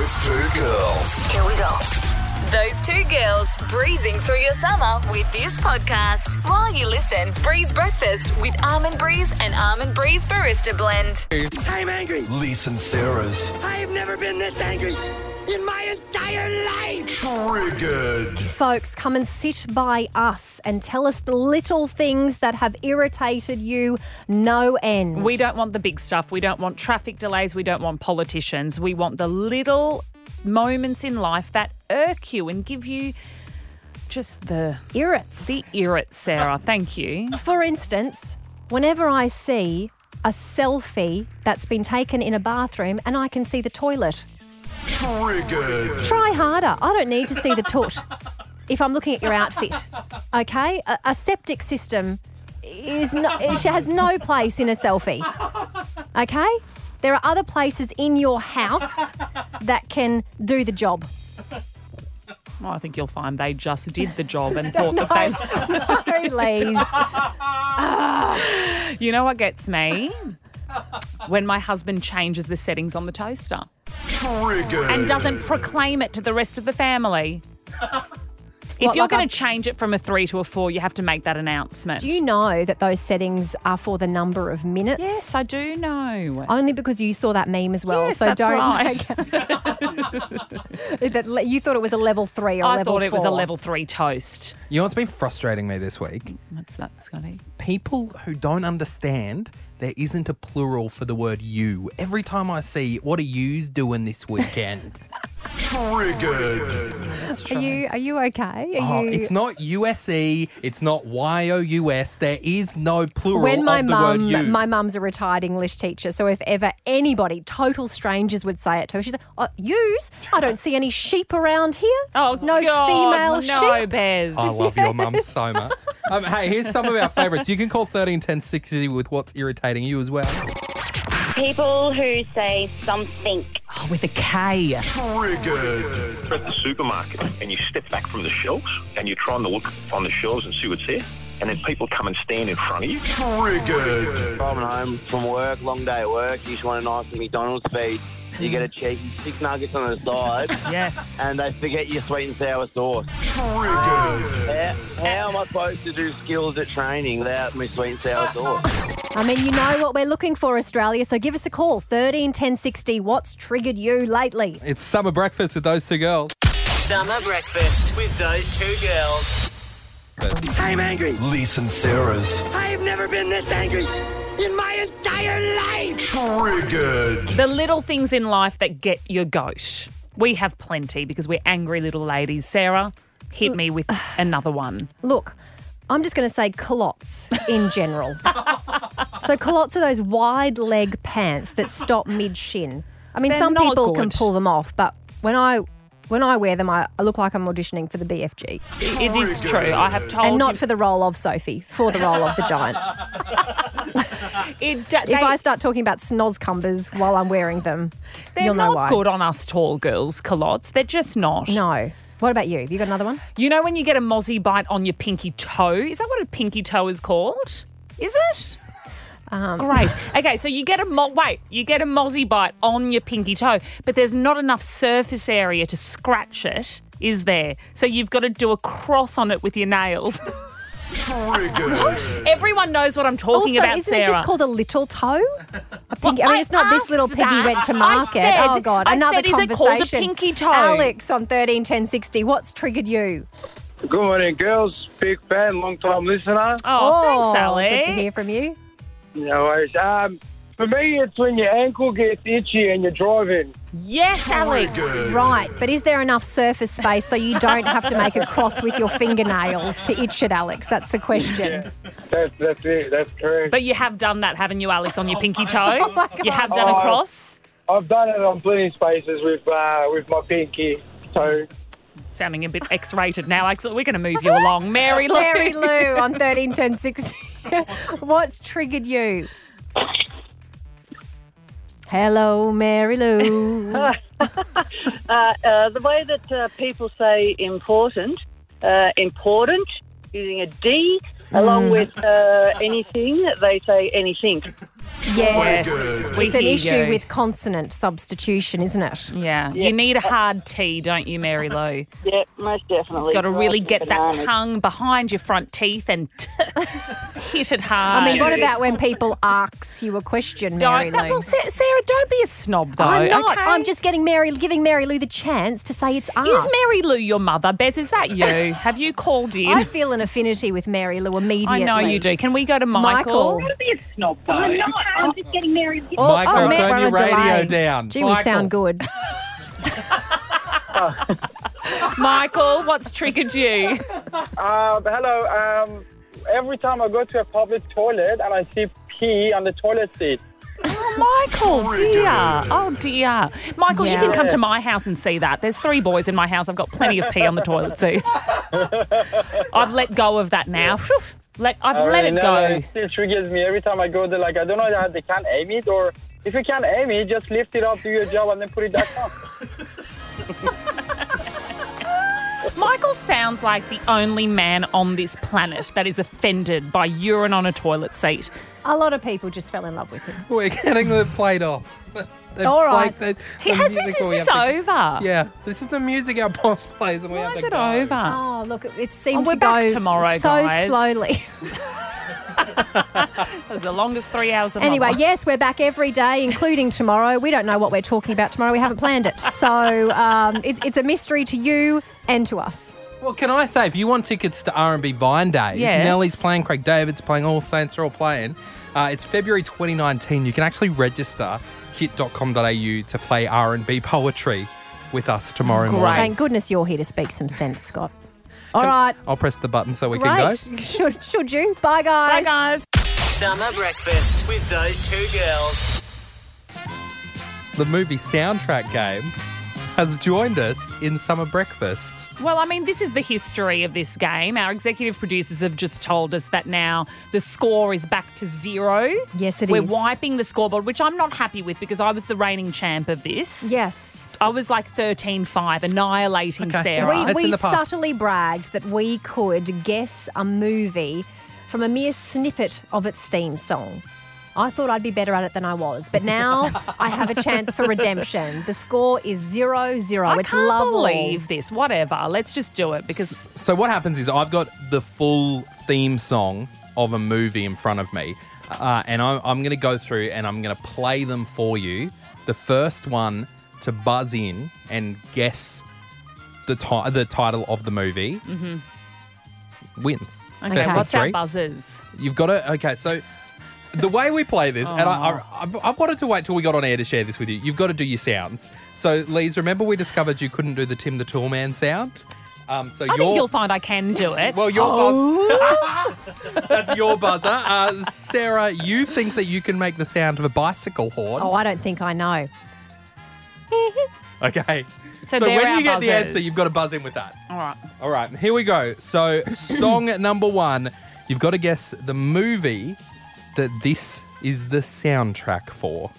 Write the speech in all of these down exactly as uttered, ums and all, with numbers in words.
Those two girls. Here we go. Those two girls breezing through your summer with this podcast. While you listen, Breeze Breakfast with Almond Breeze and Almond Breeze Barista Blend. I'm angry. Lisa and Sarah's I have never been this angry in my entire life. Triggered. Folks, come and sit by us and tell us the little things that have irritated you no end. We don't want the big stuff. We don't want traffic delays. We don't want politicians. We want the little moments in life that irk you and give you just the irrits. the irrits, Sarah. Thank you. For instance, whenever I see a selfie that's been taken in a bathroom and I can see the toilet. Triggered. Try harder. I don't need to see the toot if I'm looking at your outfit. Okay? A, a septic system is no, it has no place in a selfie. Okay? There are other places in your house that can do the job. Well, I think you'll find they just did the job and thought that they... No, Lise. You know what gets me? When my husband changes the settings on the toaster. Triggered. And doesn't proclaim it to the rest of the family. If What, you're like going I'm- to change it from a three to a four, you have to make that announcement. Do you know that those settings are for the number of minutes? Yes, I do know. Only because you saw that meme as well. Yes, so that's don't right. make that le- you thought it was a level three or I level thought it was a four. level three toast. You know what's been frustrating me this week? What's that, Scotty? People who don't understand there isn't a plural for the word you. Every time I see, what are yous doing this weekend? Triggered. Are you are you okay? Are Oh, you... it's not U S E, it's not Y O U S. There is no plural When my of the word you. mum, my mum's a retired English teacher, so if ever anybody, total strangers, would say it to her, she'd say, oh, yous? I don't see any sheep around here. Oh, no God, female no, sheep. Bez. I love your mum so much. Um, hey, here's some of our favourites. You can call thirteen ten sixty with what's irritating you as well. People who say something. Oh, with a K. Triggered. You're at the supermarket and you step back from the shelves and you're trying to look on the shelves and see what's there, and then people come and stand in front of you. Triggered. Driving home from work, long day at work, you just want a nice McDonald's feed. You get a cheeky six nuggets on the side, Yes. and they forget your sweet and sour sauce. Triggered. How, how am I supposed to do skills at training without my sweet and sour sauce? I mean, you know what we're looking for, Australia, so give us a call, thirteen ten sixty. What's triggered you lately? It's summer breakfast with those two girls. Summer breakfast with those two girls. I'm angry. Lisa and Sarah's I have never been this angry in my entire life. Triggered. The little things in life that get your goat. We have plenty because we're angry little ladies. Sarah, hit me with another one. Look, I'm just going to say culottes in general. So culottes are those wide leg pants that stop mid-shin. I mean, They're some not people can good. pull them off, but when I when I wear them, I, I look like I'm auditioning for the B F G. It is true. I have told And not you. for the role of Sophie, for the role of the giant. It, uh, If they, I start talking about snozcumbers while I'm wearing them, they're you'll know not why. good on us tall girls, culottes. They're just not. No. What about you? Have you got another one? You know when you get a mozzie bite on your pinky toe? Is that what a pinky toe is called? Is it? Um, Great. Okay, so you get a mo- wait, you get a mozzie bite on your pinky toe, but there's not enough surface area to scratch it, is there? So you've got to do a cross on it with your nails. Triggered. Everyone knows what I'm talking also, about, isn't Sarah. it just called a little toe? A pinky. Well, I mean, it's not this asked little piggy that. went to I market. said- oh God, I another said, is it conversation. called a pinky toe? Alex on thirteen ten sixty. What's triggered you? Good morning, girls. Big fan, long time listener. Oh, thanks, Alex. Good to hear from you. No worries. Um, for me, it's when your ankle gets itchy and you're driving. Yes, Alex. Triggered. Right, but is there enough surface space so you don't have to make a cross with your fingernails to itch it, Alex? That's the question. That's that's it. That's correct. But you have done that, haven't you, Alex, on your pinky toe? Oh my God. You have done a Oh, cross? I've done it on plenty of spaces with uh, with my pinky toe. Sounding a bit X-rated now, Alex. We're going to move you along. Mary Lou. Mary Lou on thirteen ten sixty. What's triggered you? Hello, Mary Lou. Uh, uh, the way that uh, people say important, uh, important, using a D, along with uh, anything, they say anything. Yes. Triggered. We It's an hear issue you. with consonant substitution, isn't it? Yeah. You need a hard T, don't you, Mary Lou? Yeah, most definitely. Got to really Rice get and that bananas. tongue behind your front teeth and t- hit it hard. I mean, what about when people ask you a question, Mary Don't, Lou? well, Sa- Sarah, don't be a snob, though. I'm not. Okay? I'm just getting Mary, giving Mary Lou the chance to say it's us. Is Mary Lou your mother? Bez, is that you? Have you called in? I feel an affinity with Mary Lou I immediately. know you do. Can we go to Michael? Michael? Be a snob, though. I'm not. I'm just getting married. Oh, Michael, oh, turn we're your on a radio delay. down. Gee, we Michael. sound good. Michael, what's triggered you? Uh, hello. Um, every time I go to a public toilet and I see pee on the toilet seat. Oh, Michael, dear. Oh, dear. Michael, you can Yeah. come to my house and see that. There's three boys in my house. I've got plenty of pee on the toilet seat. I've let go of that now. Phew. Let, I've I let mean, it no, go. It still triggers me every time I go there. Like, I don't know how they can't aim it, or if you can't aim it, just lift it up, do your job, and then put it back down. Michael sounds like the only man on this planet that is offended by urine on a toilet seat. A lot of people just fell in love with him. We're getting the plate off. They've All right. played the- He the has this. music Is we this have to- over? Yeah, this is the music our boss plays, and we Why have is to it go. over? Oh, look, it seemed Oh, we're to go back tomorrow, so guys. slowly. That was the longest three hours of Anyway, my life. yes, we're back every day, including tomorrow. We don't know what we're talking about tomorrow. We haven't planned it. So um, it's, it's a mystery to you and to us. Well, can I say, if you want tickets to R and B Vine Days, Yes. Nelly's playing, Craig David's playing, All Saints are all playing. Uh, it's February twenty nineteen. You can actually register hit dot com dot a u to play R and B poetry with us tomorrow morning. Thank goodness you're here to speak some sense, Scott. All right. I'll press the button so we can go. Great. Should, should you? Bye, guys. Bye, guys. Summer breakfast with those two girls. The movie soundtrack game has joined us in Summer Breakfast. Well, I mean, this is the history of this game. Our executive producers have just told us that now the score is back to zero. Yes, it We're is. wiping the scoreboard, which I'm not happy with because I was the reigning champ of this. Yes. I was like thirteen five, annihilating Okay. Sarah. Right. We, It's in we the past. subtly bragged that we could guess a movie from a mere snippet of its theme song. I thought I'd be better at it than I was, but now I have a chance for redemption. The score is zero zero. I It's can't lovely. believe this. Whatever. Let's just do it because So what happens is I've got the full theme song of a movie in front of me, uh, and I'm, I'm going to go through and I'm going to play them for you. The first one to buzz in and guess the ti- the title of the movie wins. okay, Best of what's our three. buzzers? You've got to okay. So the way we play this, and I, I, I, I wanted to wait till we got on air to share this with you. You've got to do your sounds. So, Lise, remember we discovered you couldn't do the Tim the Toolman sound. Um, so I your think you'll find I can do it. well, your buzz. That's your buzzer. Uh, Sarah, you think that you can make the sound of a bicycle horn? Oh, I don't think I know. Okay. So So, they're when our you get the buzzers. answer, you've got to buzz in with that. All right. All right, here we go. So, song number one, you've got to guess the movie that this is the soundtrack for.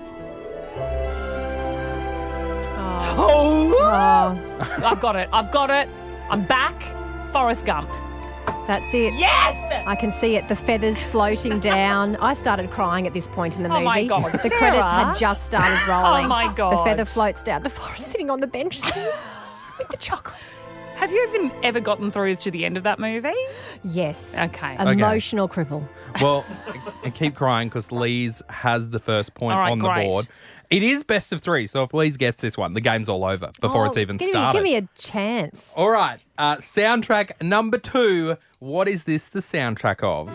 Oh, I've got it. I've got it. I'm back. Forrest Gump. that's it. Yes! I can see it, the feathers floating down. I started crying at this point in the movie. Oh, my God, The Sarah. credits had just started rolling. Oh, my The God. feather floats down to Forrest sitting on the bench with the chocolates. Have you even ever gotten through to the end of that movie? Yes. Okay. Emotional cripple. Well, and keep crying because Lise has the first point All right, on the great. board. It is best of three, so if Lise gets this one, the game's all over before Oh, it's even give started. Me, give me a chance. All right, uh, soundtrack number two. What is this the soundtrack of?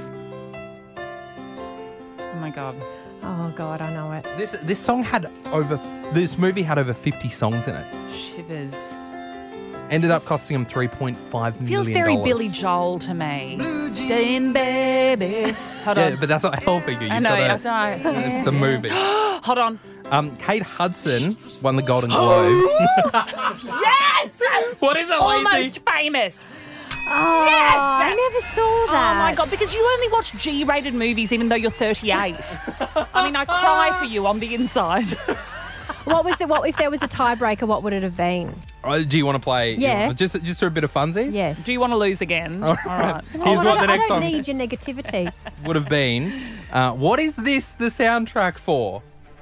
Oh, my God. Oh, God, I know it. This this song had over. This movie had over fifty songs in it. Shivers. Ended up costing him three point five million. Feels very Billy Joel to me. Then, baby. Hold Yeah, on. but that's not helping you. I You've know. gotta- I know. It's the movie. Hold on. Um, Kate Hudson won the Golden Globe. Yes! What is it, Lacey? Almost famous. Oh, Yes! I never saw that. Oh my God, because you only watch G-rated movies even though you're thirty-eight. I mean, I cry for you on the inside. What was the what if there was a tiebreaker? What would it have been? Oh, do you want to play? Yeah. Just just for a bit of funsies. Yes. Do you want to lose again? All right. All right. Here's Oh, I what don't, the next I don't song. need your negativity. would have been, uh, what is this the soundtrack for?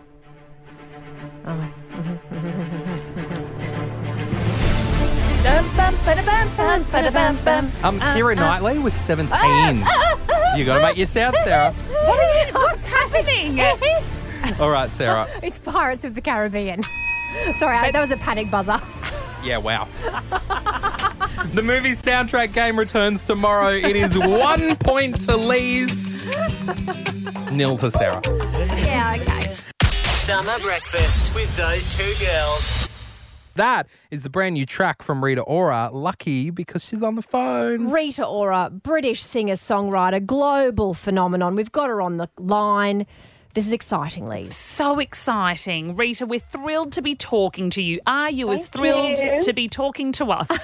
Oh. Um, Keira Knightley was seventeen. You got to make your sound, Sarah. What are you, what's happening? All right, Sarah. It's Pirates of the Caribbean. Sorry, I, that was a panic buzzer. Yeah, wow. The movie soundtrack game returns tomorrow. It is one point to Lee's, nil to Sarah. Yeah, okay. Summer breakfast with those two girls. That is the brand new track from Rita Ora. Lucky because she's on the phone. Rita Ora, British singer-songwriter, global phenomenon. We've got her on the line. This is exciting, Lee. So exciting. Rita, we're thrilled to be talking to you. Are you as thrilled you. to be talking to us?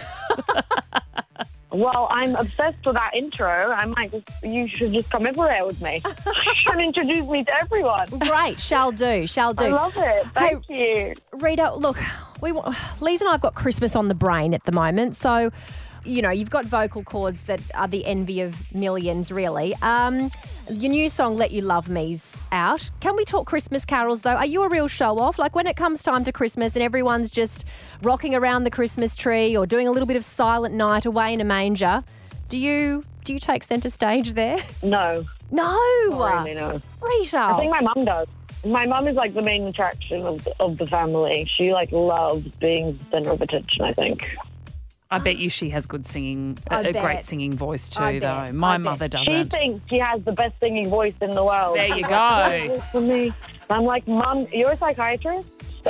Well, I'm obsessed with that intro. I might just, you should just come everywhere with me. And introduce me to everyone. Great, shall do, shall do. I love it. Thank you. Rita, look, we wa- Lise and I have got Christmas on the brain at the moment, so, you know, you've got vocal cords that are the envy of millions, really. Um, your new song, Let You Love Me's out. Can we talk Christmas carols, though? Are you a real show-off? Like, when it comes time to Christmas and everyone's just rocking around the Christmas tree or doing a little bit of Silent Night away in a manger, do you do you take centre stage there? No. No. Not really, no. Rita. I think my mum does. My mum is like the main attraction of the, of the family. She like loves being the centre of attention, I think. I bet you she has good singing, I a, a bet. great singing voice too, I though. bet. My I bet. mother doesn't. She thinks she has the best singing voice in the world. There you She's go. like, "Oh, for me. I'm like, Mum, you're a psychiatrist? So,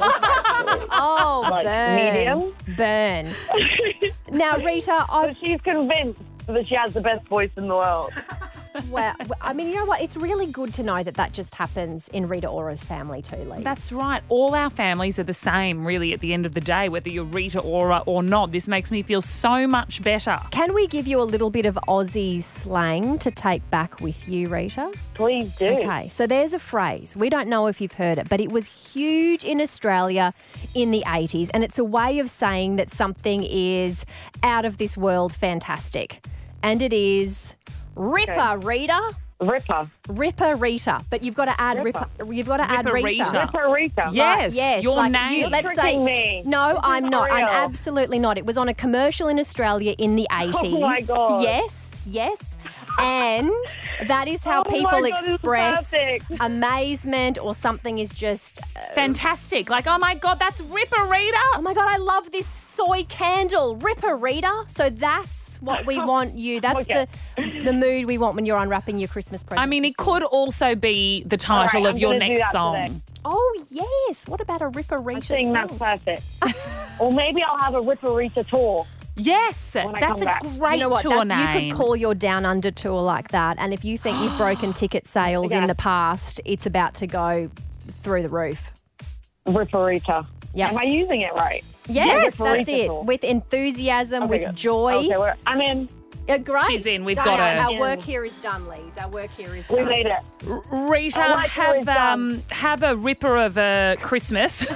Oh, like, burn. medium? Burn. Now, Rita, I've... So she's convinced that she has the best voice in the world. Well, I mean, you know what? It's really good to know that that just happens in Rita Ora's family too, Lee. That's right. All our families are the same, really, at the end of the day, whether you're Rita Ora or not. This makes me feel so much better. Can we give you a little bit of Aussie slang to take back with you, Rita? Please do. Okay, so there's a phrase. We don't know if you've heard it, but it was huge in Australia in the eighties, and it's a way of saying that something is out of this world fantastic. And it is Ripper, Okay. Rita. Ripper. Ripper Rita, but you've got to add Ripper. Ripper. You've got to add Ripper Rita. Rita. Ripper Rita. Yes, yes, your like name. You, You're let's tricking say me. no, This is I'm not. I'm real. absolutely not. It was on a commercial in Australia in the eighties. Oh my God. Yes, yes. And that is how Oh my people God, this is express perfect. amazement or something is just uh, Fantastic. Like, oh my God, that's Ripper Rita. oh my God, I love this soy candle, Ripper Rita. So that's what we want you. That's Okay. the the mood we want when you're unwrapping your Christmas presents. I mean, it could also be the All title right, of I'm your gonna do next that song. today. Oh yes. What about a Ripper Rita I think song? that's perfect. Or maybe I'll have a Ripper Rita tour. Yes, When I that's come a back. great You know what? tour That's, you name. could call your Down Under tour like that, and if you think you've broken ticket sales in Okay. the past, it's about to go through the roof. Ripper Rita. Yep. Am I using it right? Yes, Ripper that's Rita it. tour. With enthusiasm, Okay, with good. joy. Okay, we're, I'm in. Uh, great. She's in. We've Done. got our, her. Our work here is done, Lise. Our work here is We done. made it. R- Rita, I like how have it's done. um, have a ripper of a Christmas.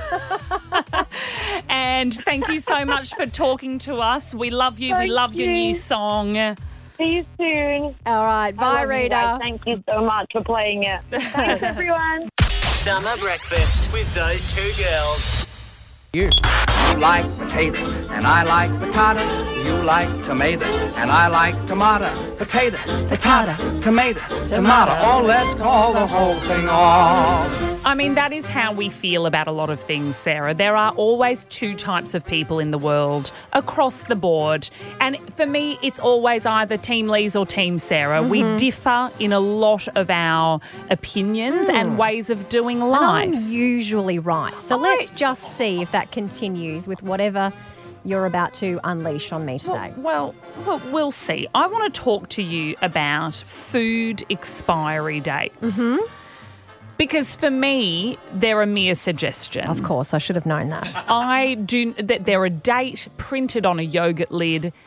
And thank you so much for talking to us. We love you. we Thank love your you. new song. See you soon. All right. I Bye, love you Rita. guys. Thank you so much for playing it. Thanks, everyone. Summer breakfast with those two girls. You. You like potatoes, and I like potatoes. You like tomatoes, and I like tomato. Potato, Potato. tomato, tomato. Oh, let's call the whole thing off. I mean, that is how we feel about a lot of things, Sarah. There are always two types of people in the world across the board. And for me, it's always either Team Lise or Team Sarah. We differ in a lot of our opinions and ways of doing And life. I'm usually right. So let's just see if that continues with whatever you're about to unleash on me today. Well, well, we'll see. I want to talk to you about food expiry dates. Mm-hmm. Because for me, they're a mere suggestion. Of course, I should have known that. I do that. They're a date printed on a yogurt lid.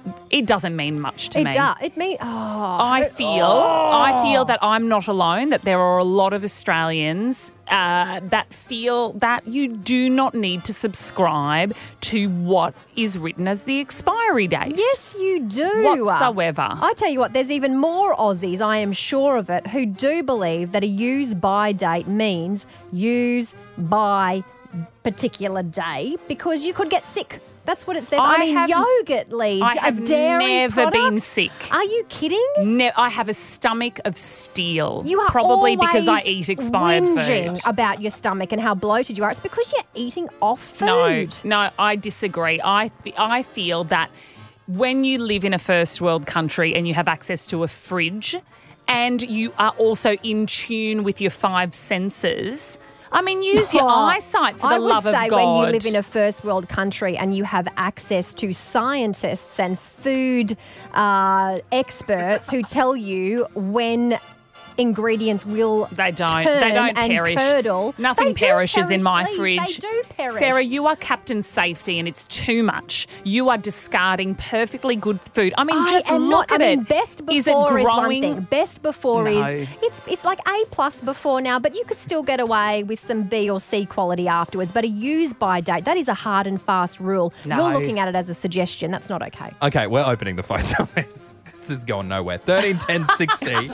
it doesn't mean much to It me. does. It mean. Oh, I feel, I feel that I'm not alone. That there are a lot of Australians uh, that feel that you do not need to subscribe to what is written as the expiry date. Yes, you do. Whatsoever. I tell you what, there's even more Aussies, I am sure of it, who do believe that a use-by date means use by particular day because you could get sick. That's what it says. I, I mean, have- yogurt, Lees. I a have dairy never product? been sick. Are you kidding? Ne- I have a stomach of steel. You are probably because I always eat expired whinging food. about your stomach and how bloated you are. It's because you're eating off food. No, no, I disagree. I I feel that when you live in a first world country and you have access to a fridge and you are also in tune with your five senses, I mean, use your Oh, eyesight for the I love would say of God. when you live in a first world country and you have access to scientists and food uh, experts who tell you when ingredients will They don't. turn They don't and perish. curdle. Nothing They do perishes in my perish, Lees. fridge. They do perish. Sarah, you are Captain Safety and it's too much. You are discarding perfectly good food. I mean, I just am look not, at I mean, it. best Is it before is, one growing? thing. Best before No. is it's it's like A plus before now, but you could still get away with some B or C quality afterwards. But a use by date, that is a hard and fast rule. No. You're looking at it as a suggestion. That's not okay. Okay, we're opening the phone numbers because this is going nowhere. thirteen ten sixty.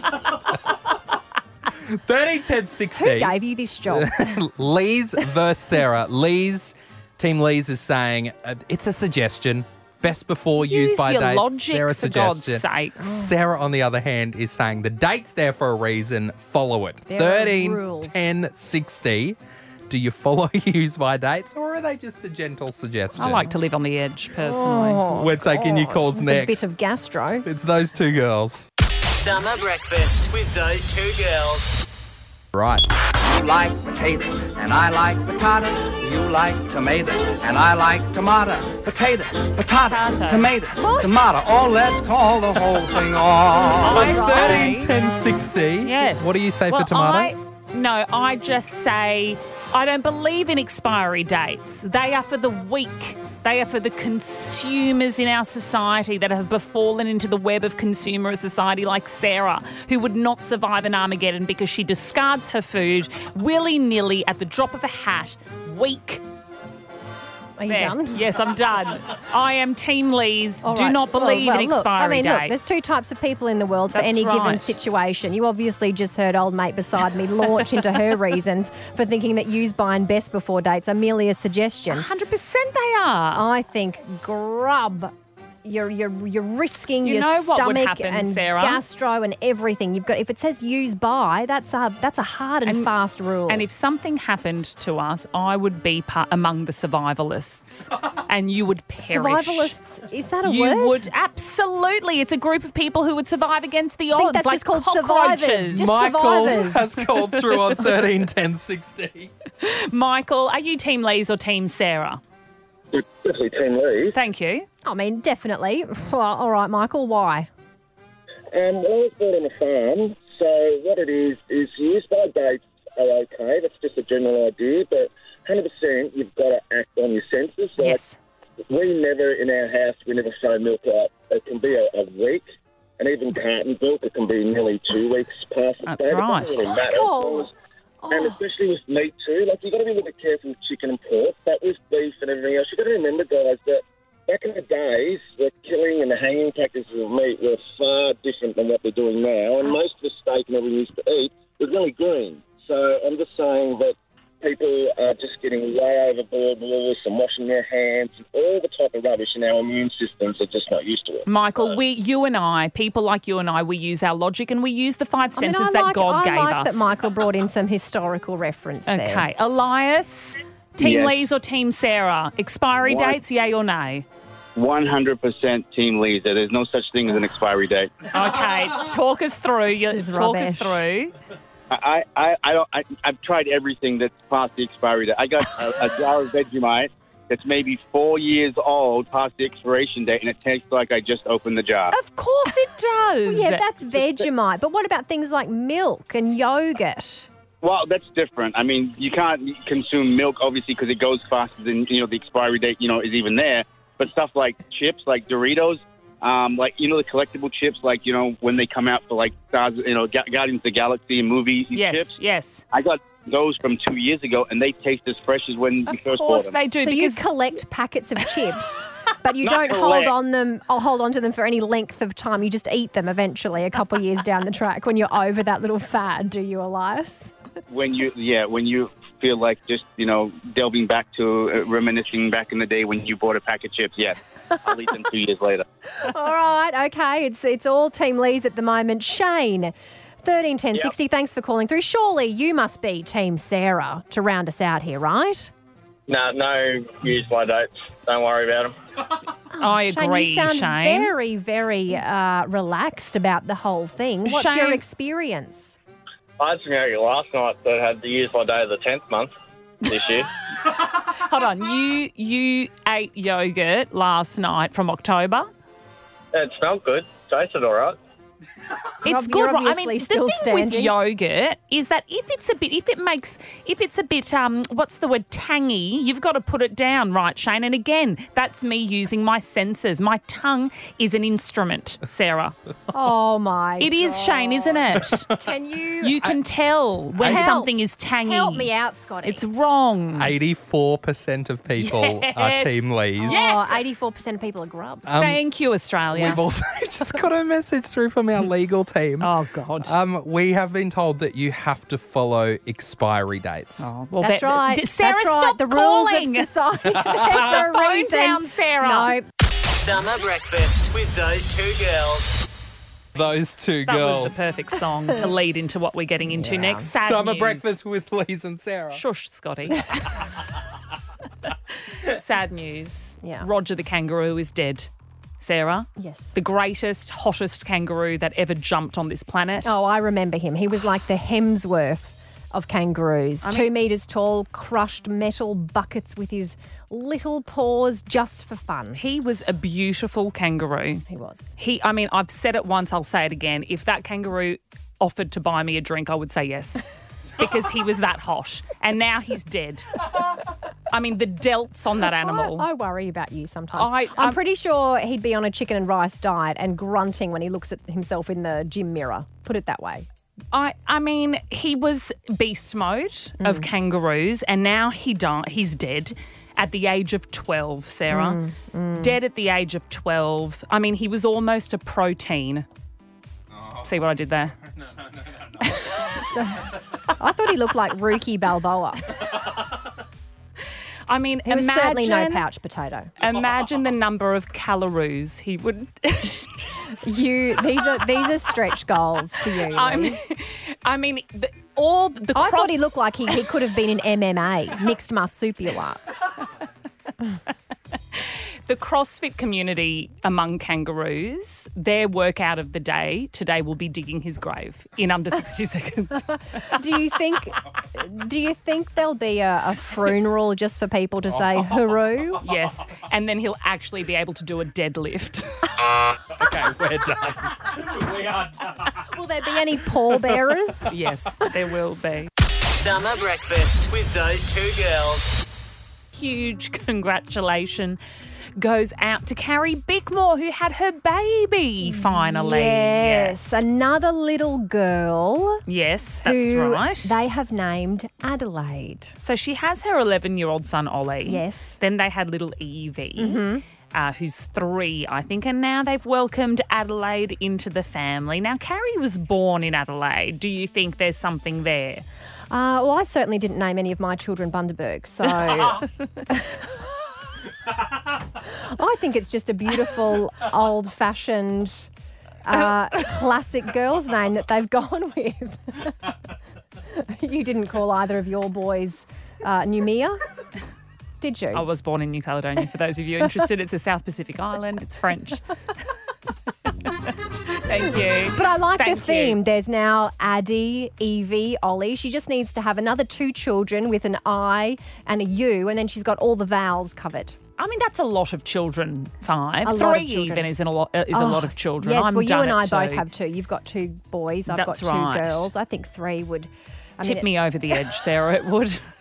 thirteen ten sixty. Who gave you this job? Lee's versus Sarah. Lee's, Team Lee's is saying uh, it's a suggestion. Best before Use used by your dates. logic, They're a for God's suggestion. sakes. Sarah, on the other hand, is saying the date's there for a reason. Follow it. There are thirteen rules. ten sixty. Do you follow use by dates or are they just a gentle suggestion? I like to live on the edge, personally. Oh, We're taking your calls with next. a bit of gastro. It's those two girls. Summer breakfast with those two girls. Right. You like potatoes, and I like potatoes. You like tomatoes, and I like tomato. Potato, potato, Potato. tomato, What? tomato. Oh, let's call the whole thing off. I say- thirteen ten sixty. Yes. What do you say Well, for tomato? I, no, I just say I don't believe in expiry dates. They are for the weak. They are for the consumers in our society that have befallen into the web of consumer society like Sarah, who would not survive an Armageddon because she discards her food willy-nilly at the drop of a hat. Weak. Are you There. done? Yes, I'm done. I am Team Lee's. All Do right. not Well, believe well, in look, expiry I mean, dates. look, there's two types of people in the world for That's any given right. situation. You obviously just heard old mate beside me launch into her reasons for thinking that use by and best before dates are merely a suggestion. one hundred percent they are. I think grub. You're you're you're risking You your know what would stomach happen, and Sarah? gastro and everything. You've got if it says use by, that's a that's a hard and, And- fast rule. And if something happened to us, I would be part among the survivalists, and you would perish. survivalists, is that a you word? would absolutely. It's a group of people who would survive against the I think odds, that's like just called cockroaches. survivors. Just Michael survivors. has called through on thirteen ten sixty. Michael, are you Team Lee's or Team Sarah? Definitely Team Lee. Thank you. I mean, definitely. Well, all right, Michael. Why? Um, well, I was born on a farm, so what it is, is use by dates are okay. That's just a general idea, but one hundred percent you've got to act on your senses. Like, Yes. We never, in our house, we never throw milk out. It can be a, a week, and even carton milk, it can be nearly two weeks past the That's date. right. It doesn't really matter. as long as- And especially with meat too, like you've got to be a little bit careful with chicken and pork, but with beef and everything else, you've got to remember, guys, that back in the days, the killing and the hanging practices of meat were far different than what they're doing now, and most of the steak and everything we used to eat was really green. So I'm just saying that people are just getting way overboard with all this and washing their hands and all the type of rubbish, and our immune systems are just not used to it. Michael, we, you and I, people like you and I, we use our logic and we use the five I mean, senses I that like, God I gave like us. that Michael brought in some historical reference there. Okay, Elias, Team Yes. Lee's or Team Sarah? Expiry What? dates, yay or nay? one hundred percent Team Lee's. There's no such thing as an expiry date. Okay, talk us through. You, This is talk us rubbish. through. I, I, I don't. I, I've tried everything that's past the expiry date. I got a, a jar of Vegemite that's maybe four years old past the expiration date, and it tastes like I just opened the jar. Of course it does. Yeah, that's Vegemite. But what about things like milk and yogurt? Well, that's different. I mean, you can't consume milk obviously because it goes faster than you know the expiry date. You know is even there. But stuff like chips, like Doritos, Um, like, you know, the collectible chips, like, you know, when they come out for, like, Stars, you know, Ga- Guardians of the Galaxy and movie Yes, chips. yes. I got those from two years ago, and they taste as fresh as when we first Of course bought them. they do. So you because collect packets of chips, but you Not don't hold collect. on them or hold on to them for any length of time. You just eat them eventually a couple of years down the track when you're over that little fad, do you, Elias? When you, yeah, when you feel like just, you know, delving back to uh, reminiscing back in the day when you bought a pack of chips, yes. I'll eat them two years later. All right, okay. It's it's all Team Lee's at the moment. Shane, thirteen ten sixty, thanks for calling through. Surely you must be Team Sarah to round us out here, right? No, no use my dates. Don't worry about them. I Shane, agree, you sound Shane. very, very uh, relaxed about the whole thing. What's Shane- your experience? I had some yogurt last night that had to use my day of the tenth month this year. Hold on. You you ate yogurt last night from October? It smelled good. Tasted all right. It's Rob, good, you're right? I obviously mean, still the thing with standing. yogurt is that if it's a bit, if it makes, if it's a bit, um, what's the word, tangy, you've got to put it down, right, Shane? And again, that's me using my senses. My tongue is an instrument, Sarah. Oh, my It is, Shane, isn't it? Can you... You can tell when Help. something is tangy. Help me out, Scotty. It's wrong. eighty-four percent of people are Yes. Team Lee's. Oh, eighty-four percent of people are grubs. Um, Thank you, Australia. We've also just got a message through from our legal team. Oh, God. Um, we have been told that you have to follow expiry dates. Oh, well, That's that- right. d- Sarah, That's right. stop The calling. rules of society. There's no Phone reason. down, Sarah. No. Summer breakfast with those two girls. Those two That girls. was the perfect song to lead into what we're getting into next. Sad Summer news. breakfast with Lise and Sarah. Shush, Scotty. Sad news. Yeah. Roger the kangaroo is dead. Sarah? Yes. The greatest, hottest kangaroo that ever jumped on this planet. Oh, I remember him. He was like the Hemsworth of kangaroos. I mean- Two metres tall, crushed metal buckets with his little paws just for fun. He was a beautiful kangaroo. He was. He, I mean, I've said it once, I'll say it again. If that kangaroo offered to buy me a drink, I would say yes. Because he was that hot. And now he's dead. I mean, the delts on that animal. I, I worry about you sometimes. I- I'm I'm- pretty sure he'd be on a chicken and rice diet and grunting when he looks at himself in the gym mirror. Put it that way. I, I mean, he was beast mode of kangaroos, and now he di- he's dead at the age of twelve, Sarah. Dead at the age of twelve. I mean, he was almost a protein. See what I did there? I thought he looked like Rookie Balboa. I mean, He was imagine, certainly no pouch potato. imagine the number of calories he would. You, these are these are stretch goals for you. I Lee. mean, I mean, the, all the. I cross- thought he looked like he, he could have been in M M A, mixed marsupial arts. The CrossFit community among kangaroos, their workout of the day today will be digging his grave in under sixty seconds. Do you think? Do you think there'll be a, a funeral just for people to say hooroo? Yes, and then he'll actually be able to do a deadlift. Okay, we're done. We are done. Will there be any pallbearers? Yes, there will be. Summer breakfast with those two girls. Huge congratulations goes out to Carrie Bickmore, who had her baby finally. Yes, another little girl. Yes, that's who right. They have named Adelaide. So she has her eleven-year-old son, Ollie. Yes. Then they had little Evie, Mm-hmm. uh, who's three, I think, and now they've welcomed Adelaide into the family. Now, Carrie was born in Adelaide. Do you think there's something there? Uh, well, I certainly didn't name any of my children Bundaberg, so I think it's just a beautiful, old-fashioned, uh, classic girl's name that they've gone with. You didn't call either of your boys uh, Numia, did you? I was born in New Caledonia. For those of you interested, it's a South Pacific island. It's French. Thank you. But I like Thank the theme. you. There's now Addie, Evie, Ollie. She just needs to have another two children with an I and a U, and then she's got all the vowels covered. I mean, that's a lot of children. Five, A three lot of children. even is a lot. Uh, is a Oh, lot of children. Yes, I'm well, you done and I at both two. have two. You've got two boys. I've That's got two right. girls. I think three would. I Tip mean, me over the edge, Sarah. It would.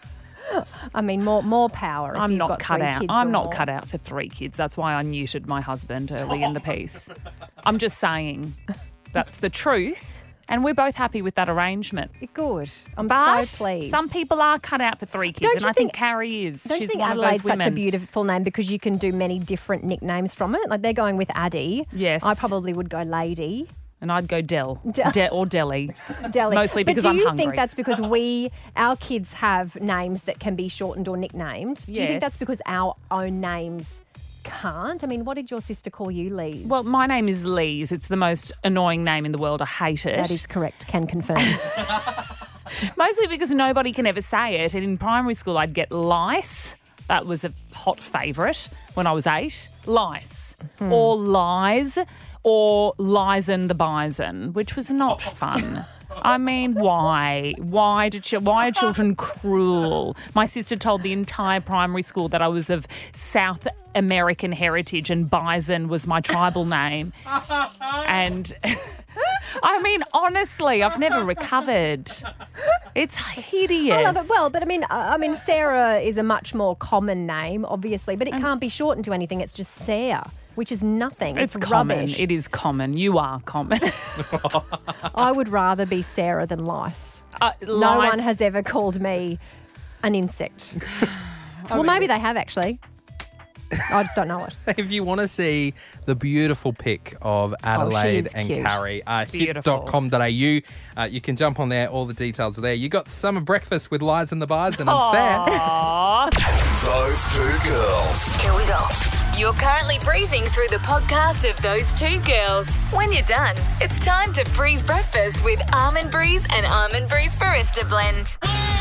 I mean, more more power. If I'm you've not got cut three out. kids I'm or not more. cut out for three kids. That's why I neutered my husband early in the piece. I'm just saying that's the truth. And we're both happy with that arrangement. Good. I'm but so pleased. some people are cut out for three kids, Don't and you I think, think- Carrie is. Don't you She's think one Adelaide's of those women. such a beautiful name because you can do many different nicknames from it? Like they're going with Addie. Yes. I probably would go Lady. And I'd go Del. Del- De- or Deli. Deli. Mostly because but do I'm you hungry. think that's because we, our kids have names that can be shortened or nicknamed? Do you think Yes. that's because our own names can't? I mean, what did your sister call you, Lise? Well, my name is Lise. It's the most annoying name in the world. I hate it. That is correct. Can confirm. Mostly because nobody can ever say it. And in primary school, I'd get lice. That was a hot favourite when I was eight. Lice. Hmm. Or lies. Or Lizen the Bison, which was not fun. I mean, why? Why did you, why are children cruel? My sister told the entire primary school that I was of South American heritage and Bison was my tribal name. And I mean, honestly, I've never recovered. It's hideous. I love it. Well, but I mean, I I mean, Sarah is a much more common name, obviously, but it can't be shortened to anything. It's just Sarah, which is nothing. It's, It's, common. rubbish. It is common. You are common. I would rather be Sarah than lice. Uh, No lice- one has ever called me an insect. well, maybe they have actually. I just don't know it. If you want to see the beautiful pic of Adelaide is and cute. Carrie, uh, hit Beautiful. dot com dot a u. Uh, you can jump on there. All the details are there. You got summer breakfast with Lies and the Bars, and I'm Sam. Those two girls. Here we go. You're currently breezing through the podcast of Those Two Girls. When you're done, it's time to breeze breakfast with Almond Breeze and Almond Breeze Barista Blend.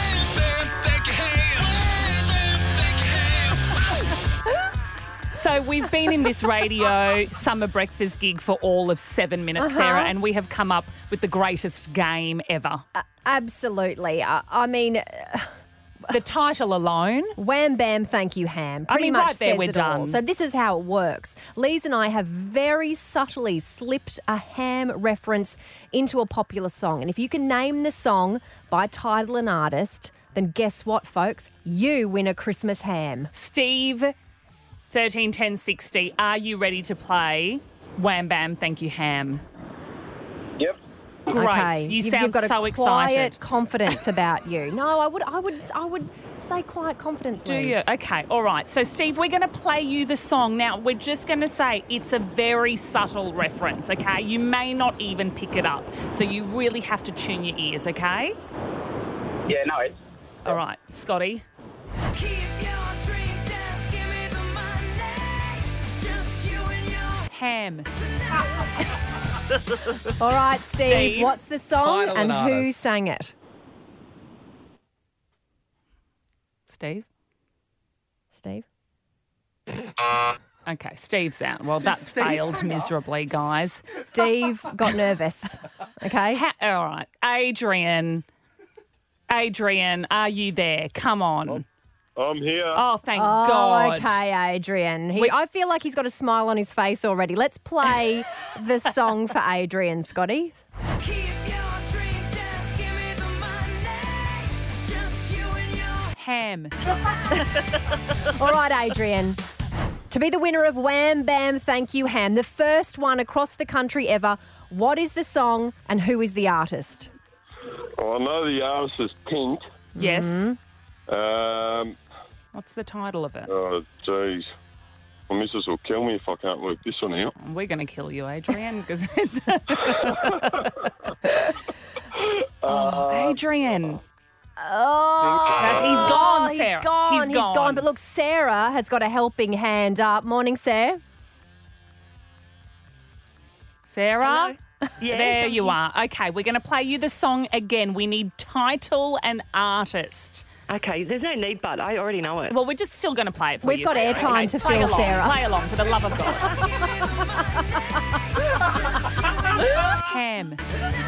So we've been in this radio summer breakfast gig for all of seven minutes, Uh-huh. Sarah, and we have come up with the greatest game ever. Absolutely. I, I mean, The title alone. wham bam, thank you, ham. I Pretty mean, much right there, says we're it all. done. So this is how it works. Lise and I have very subtly slipped a ham reference into a popular song, and if you can name the song by title and artist, then guess what, folks? You win a Christmas ham. Steve, thirteen ten sixty, are you ready to play Wham Bam Thank You Ham? Yep. Great. Okay. You You've- sound you've got so a excited. quiet confidence about you. No, I would, I would, I would say quiet confidence. Do Lise. you? Okay, all right. So, Steve, we're going to play you the song. Now, we're just going to say it's a very subtle reference, okay? You may not even pick it up. So you really have to tune your ears, okay? Yeah, no, it's... All right, Scotty. Ham. All right, Steve, Steve, what's the song title and and who artist. sang it? Steve? Steve? Okay, Steve's out. Well, that Steve failed miserably, guys. Steve got nervous. Okay. Ha- all right, Adrian. Adrian, are you there? Come on. I'm here. Oh, thank Oh, God. okay, Adrian. He, We- I feel like he's got a smile on his face already. Let's play the song for Adrian, Scotty. Ham. All right, Adrian. To be the winner of Wham Bam Thank You Ham, the first one across the country ever, what is the song and who is the artist? Oh, I know the artist is Pink. Yes. Mm-hmm. Um, What's the title of it? oh, jeez. My missus will kill me if I can't work this one out. We're going to kill you, Adrian, because it's. oh, Adrian. Oh, That's- he's gone, Sarah. He's gone. He's He's gone. gone. But look, Sarah has got a helping hand up. Morning, Sarah. Sarah? There you are. Okay, we're going to play you the song again. We need title and artist. Okay, there's no need, but I already know it. Well, we're just still going to play it for We've you, got Sarah, airtime okay? to Play fill, along. Sarah. Play along, for the love of God. Ham.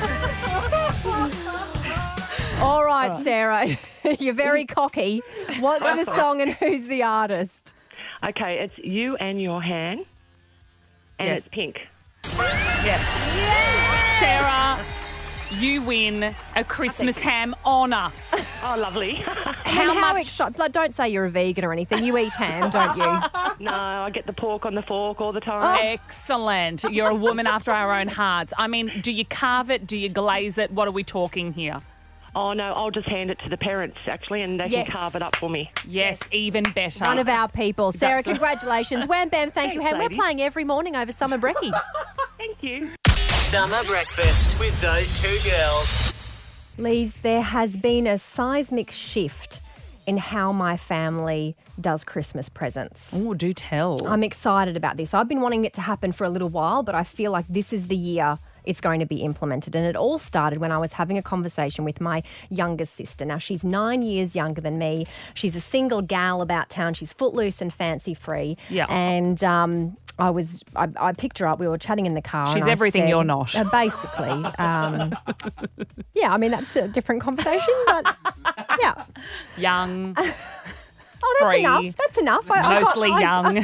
All right, Sarah. You're very cocky. What's the song and who's the artist? Okay, it's You and Your Hand, and Yes. it's Pink. Yes. Sarah, you win a Christmas ham on us. Oh, lovely. How, I mean, how exci- like, don't say you're a vegan or anything. You eat ham, don't you? No, I get the pork on the fork all the time. Oh. Excellent. You're a woman after our own hearts. I mean, do you carve it? Do you glaze it? What are we talking here? Oh, no, I'll just hand it to the parents, actually, and they Yes. can carve it up for me. Yes, even better. One of our people. Sarah, That's right. congratulations. Wham, bam, thank you, Thanks, ham. We're ladies. playing every morning over summer brekkie. Thank you. Summer breakfast with those two girls. Lise, there has been a seismic shift in how my family does Christmas presents. Oh, do tell. I'm excited about this. I've been wanting it to happen for a little while, but I feel like this is the year it's going to be implemented. And it all started when I was having a conversation with my youngest sister. Now, she's nine years younger than me. She's a single gal about town. She's footloose and fancy free. Yeah. And um, I was, I, I picked her up. We were chatting in the car. She's and I everything said- you're not. Uh, basically. Um, yeah, I mean, that's a different conversation, but yeah. Young. Oh, that's Free. enough. That's enough. I- I got- Mostly I- young.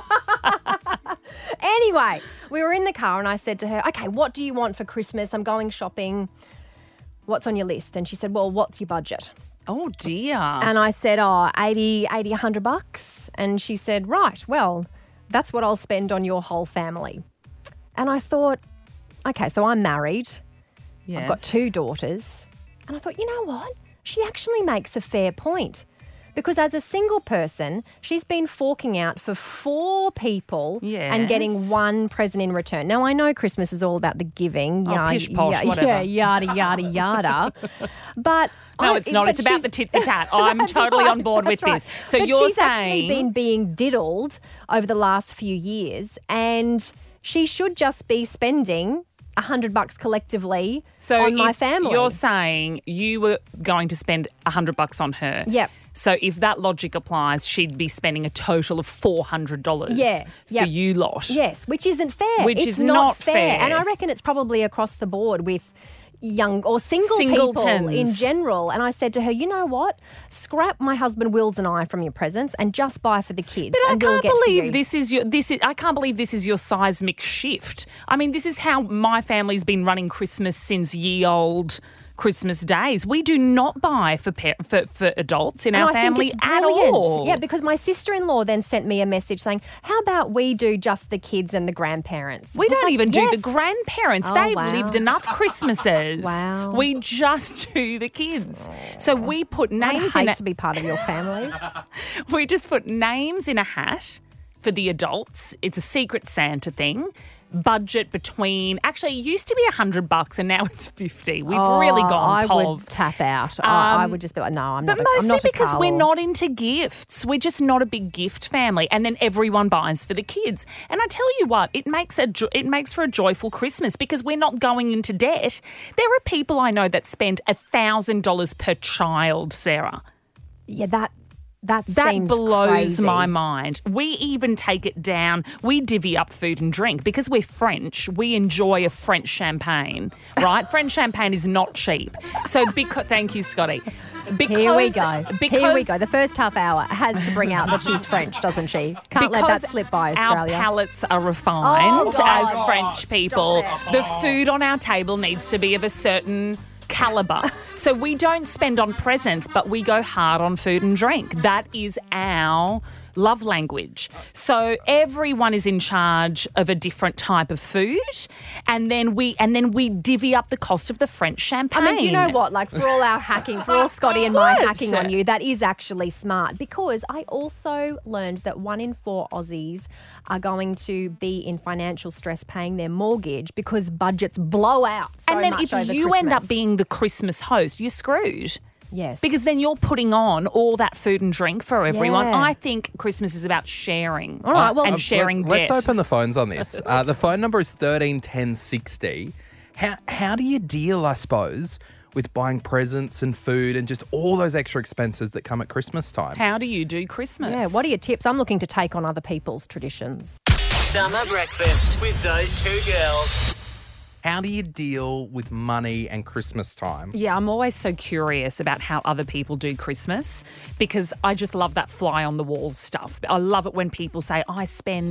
Anyway, we were in the car and I said to her, okay, what do you want for Christmas? I'm going shopping. What's on your list? And she said, well, what's your budget? Oh, dear. And I said, oh, eighty, eighty, one hundred bucks. And she said, right, well, that's what I'll spend on your whole family. And I thought, okay, so I'm married. Yes. I've got two daughters. And I thought, you know what? She actually makes a fair point. Because as a single person, she's been forking out for four people and getting Yes. one present in return. Now, I know Christmas is all about the giving. Oh, ya- pish posh, ya- whatever. Yeah, yada, yada, yada. But No, I- it's not. but It's about she's- the tit for tat. I'm That's totally right, on board with that's this. right. So but you're she's actually saying- been being diddled over the last few years, and she should just be spending a hundred bucks collectively So on my if family. You're saying you were going to spend a hundred bucks on her. Yep. So if that logic applies, she'd be spending a total of four hundred dollars Yeah, for yep. you lot. Yes, which isn't fair. Which it's is not, not fair. fair. And I reckon it's probably across the board with young or single people Singletons. in general. And I said to her, you know what? Scrap my husband Wills and I from your presents and just buy for the kids. But I and we'll can't get for believe you. this is your this is I can't believe this is your seismic shift. I mean, this is how my family's been running Christmas since ye old Christmas days. We do not buy for pa- for, for adults in And our I think family it's at brilliant. all. Yeah, because my sister-in-law then sent me a message saying, how about we do just the kids and the grandparents? We I was don't like, even do yes. the grandparents. Oh, They've wow. lived enough Christmases. Wow. We just do the kids. So we put I'd names hate in a, to be part of your family. we just put names in a hat for the adults. It's a secret Santa thing. Budget between actually it used to be a hundred bucks and now it's fifty. We've Oh, really gone I pov. would tap out. I, I Um, would just be like, no, I'm But not. a, I'm mostly not a because we're Carl. not into gifts. We're just not a big gift family, and then everyone buys for the kids. And I tell you what, it makes a jo- it makes for a joyful Christmas because we're not going into debt. There are people I know that spend a thousand dollars per child, Sarah. Yeah, that that That seems blows crazy. my mind. We even take it down. We divvy up food and drink because we're French. We enjoy a French champagne, right? French champagne is not cheap. So, because thank you, Scotty. Because, Here we go. Because, Here we go. The first half hour has to bring out that she's French, doesn't she? Can't let because that slip by, Australia. Our palates are refined Oh, God. as French people. Stop it. The food on our table needs to be of a certain caliber. So we don't spend on presents, but we go hard on food and drink. That is our love language. So everyone is in charge of a different type of food, and then we and then we divvy up the cost of the French champagne. I mean, do you know what? Like, for all our hacking, for all Scotty and my What? hacking on you, that is actually smart because I also learned that one in four Aussies are going to be in financial stress paying their mortgage because budgets blow out so and then much if over you end up Christmas. being the Christmas host, you're screwed. Yes. Because then you're putting on all that food and drink for everyone. Yeah. I think Christmas is about sharing. All right, well- and Uh, sharing let's, debt. let's open the phones on this. Uh, the phone number is thirteen ten sixty. How how do you deal, I suppose, with buying presents and food and just all those extra expenses that come at Christmas time? How do you do Christmas? Yeah, what are your tips? I'm looking to take on other people's traditions. Summer breakfast with those two girls. How do you deal with money and Christmas time? Yeah, I'm always so curious about how other people do Christmas because I just love that fly on the wall stuff. I love it when people say, I spend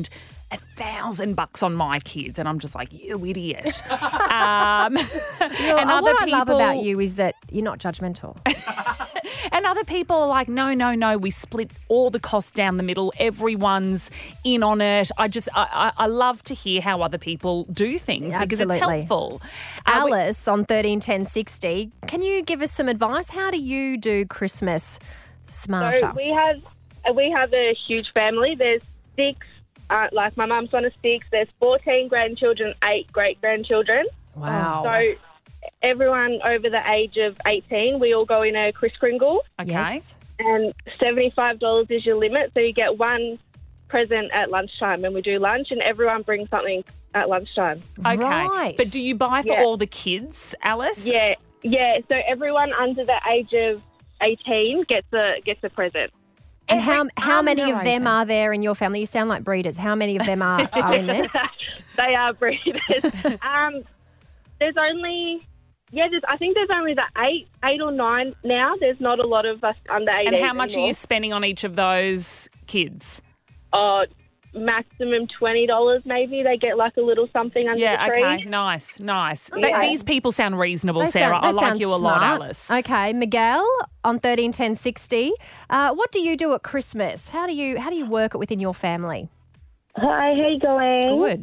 a thousand bucks on my kids. And I'm just like, you idiot. um, You're- and uh, other what I love people- about you is that you're not judgmental. And other people are like, no, no, no, we split all the costs down the middle. Everyone's in on it. I just, I, I I love to hear how other people do things because it's Absolutely. helpful. Uh, we- Alice on thirteen ten sixty, can you give us some advice? How do you do Christmas smarter? So we have uh, we have a huge family. There's six, uh, like my mum's one of six. There's fourteen grandchildren, eight great grandchildren. Wow. So everyone over the age of eighteen, we all go in a Kris Kringle. Okay. Yes. And seventy-five dollars is your limit. So you get one present at lunchtime when we do lunch, and everyone brings something at lunchtime. Okay. Right. But do you buy for Yeah. all the kids, Alice? Yeah, yeah. So everyone under the age of eighteen gets a gets a present. And how how many of underrated. them are there in your family? You sound like breeders. How many of them are, are in there? They are breeders. um, there's only, yeah, there's, I think there's only the eight, eight or nine now. There's not a lot of us under eighteen. And how much anymore. are you spending on each of those kids? Uh, maximum twenty dollars maybe. They get like a little something under Yeah, the tree. okay. Nice, nice. Th- Yeah. these people sound reasonable, They Sarah. sound- they I like sound you a lot, smart. Alice. Okay, Miguel on thirteen ten sixty. Uh, what do you do at Christmas? How do you how do you work it within your family? Hi, how you going? Good.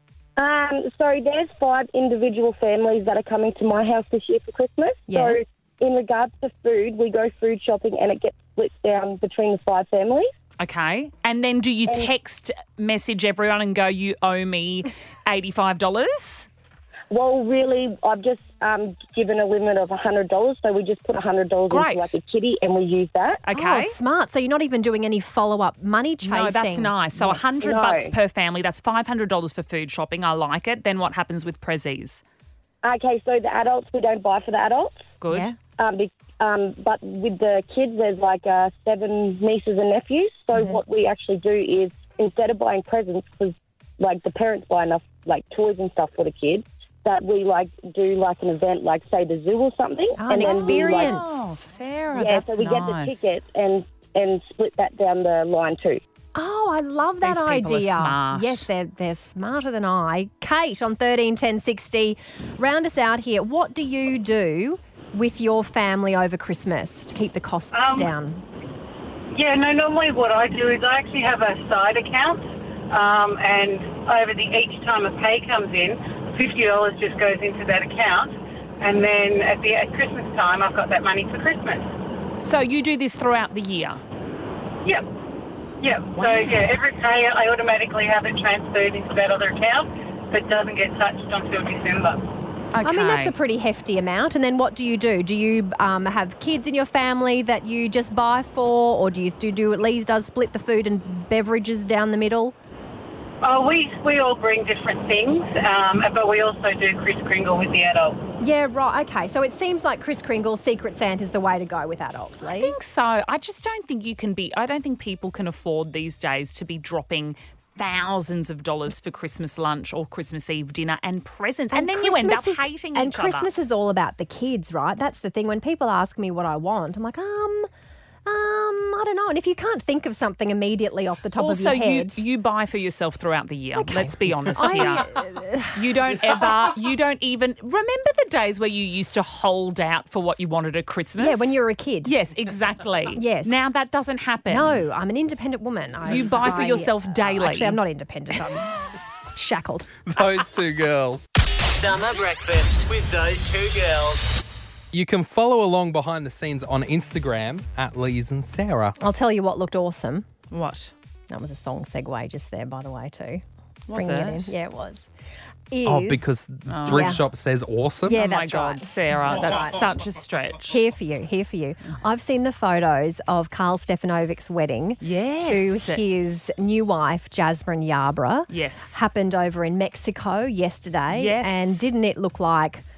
Um, so there's five individual families that are coming to my house this year for Christmas. Yeah. So in regards to food, we go food shopping and it gets split down between the five families. Okay. And then do you text message everyone and go, you owe me eighty-five dollars? Well, really, I've just um, given a limit of one hundred dollars, so we just put one hundred dollars Great. into like a kitty and we use that. Okay. Oh, smart. So you're not even doing any follow-up money chasing. No, that's nice. So Yes. one hundred No. bucks per family. That's five hundred dollars for food shopping. I like it. Then what happens with prezzies? Okay, so the adults, we don't buy for the adults. Good. Yeah. Um, be, um, but with the kids, there's like uh, seven nieces and nephews. So Mm-hmm. what we actually do is instead of buying presents, because like the parents buy enough like toys and stuff for the kids, that we like do like an event, like say the zoo or something. Oh, an then we, experience. like, Oh, Sarah, yeah, that's so we nice. get the tickets and and split that down the line too. Oh, I love that These people are idea. smart. Yes, they're they're smarter than I. Kate on thirteen ten sixty. Round us out here. What do you do with your family over Christmas to keep the costs Um, down? Yeah, no, normally what I do is I actually have a side account, um, and over the each time a pay comes in, fifty dollars just goes into that account, and then at the at Christmas time, I've got that money for Christmas. So you do this throughout the year? Yep. Yep. So, yeah, every pay I automatically have it transferred into that other account, but doesn't get touched until December. I mean, that's a pretty hefty amount. And then what do you do? Do you um, have kids in your family that you just buy for, or do you do, do what Lee's does, split the food and beverages down the middle? Oh, we we all bring different things, um, but we also do Kris Kringle with the adults. Yeah, right. Okay. So it seems like Kris Kringle, Secret Santa's the way to go with adults, Lee. I think so. I just don't think you can be, I don't think people can afford these days to be dropping thousands of dollars for Christmas lunch or Christmas Eve dinner and presents. And, then you end up Christmas is- hating And each Christmas other. is all about the kids, right? That's the thing. When people ask me what I want, I'm like, um, um, I don't know. And if you can't think of something immediately off the top Also, of your head, you you buy for yourself throughout the year. Okay. Let's be honest I- here. You don't ever, you don't even remember the days where you used to hold out for what you wanted at Christmas. yeah, when you were a kid. Yes, exactly. Yes. Now that doesn't happen. No, I'm an independent woman. I, You buy for I- yourself daily. Actually, I'm not independent. I'm shackled. Those two girls. Summer breakfast with those two girls. You can follow along behind the scenes on Instagram at Lees and Sarah. I'll tell you what looked awesome. What? That was a song segue just there, by the way, too. Was Bringing it? in. Yeah, it was. Oh, Is- because Oh. thrift Yeah. shop says awesome? Yeah, Oh my that's God, right. Sarah, that's right. such a stretch. Here for you, here for you. I've seen the photos of Carl Stefanovic's wedding Yes. to his new wife, Jasmine Yarbrough. Yes. Happened over in Mexico yesterday. Yes. And didn't it look like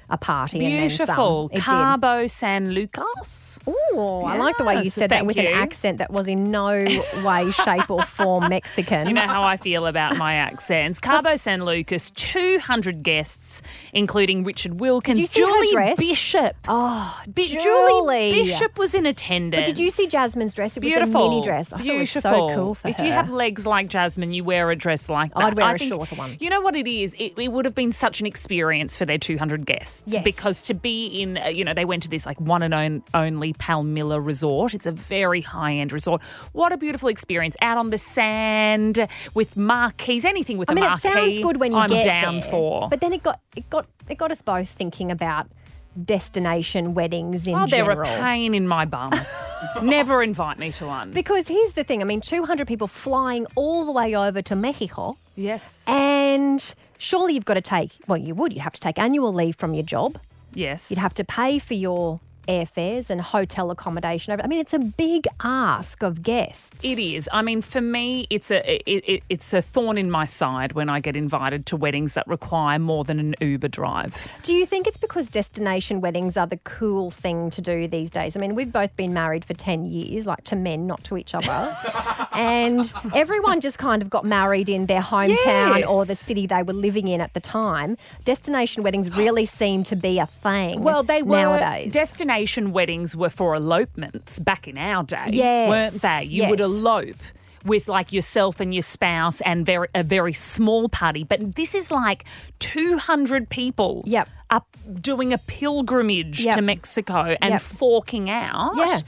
a party. Beautiful. And then some. It did. Cabo San Lucas. Oh, I like the way you Yes, said that thank with you. an accent that was in no way, shape or form Mexican. You know how I feel about my accents. Cabo San Lucas, two hundred guests, including Richard Wilkins, Did you see her Julie dress? Bishop. Oh, Bi- Julie. Julie Bishop was in attendance. But did you see Jasmine's dress? It was Beautiful. a mini dress. I Beautiful. thought it was so cool for if her. you have legs like Jasmine, you wear a dress like that. I'd wear I a think- shorter one. You know what it is? It, it would have been such an experience for their two hundred guests. Yes. Because to be in, uh, you know, they went to this like one and on, only Palmilla resort. It's a very high-end resort. What a beautiful experience. Out on the sand with marquees, anything with I a mean, it marquee. sounds good when you I'm get down there, for. But then it got it got it got us both thinking about destination weddings in oh, they're general. a pain in my bum. Never invite me to one. Because here's the thing. I mean, two hundred people flying all the way over to Mexico. Yes. And surely you've got to take, well, you would. You'd have to take annual leave from your job. Yes. You'd have to pay for your airfares and hotel accommodation. over. I mean, it's a big ask of guests. It is. I mean, for me, it's a it, it, it's a thorn in my side when I get invited to weddings that require more than an Uber drive. Do you think it's because destination weddings are the cool thing to do these days? I mean, we've both been married for ten years, like to men, not to each other. And everyone just kind of got married in their hometown Yes. or the city they were living in at the time. Destination weddings really seem to be a thing Well, they were nowadays. destination weddings were for elopements back in our day, Yes, weren't they? You would yes. elope with like yourself and your spouse and very a very small party, but this is like two hundred people. Yep. Up doing a pilgrimage Yep. to Mexico and Yep. forking out. Yeah.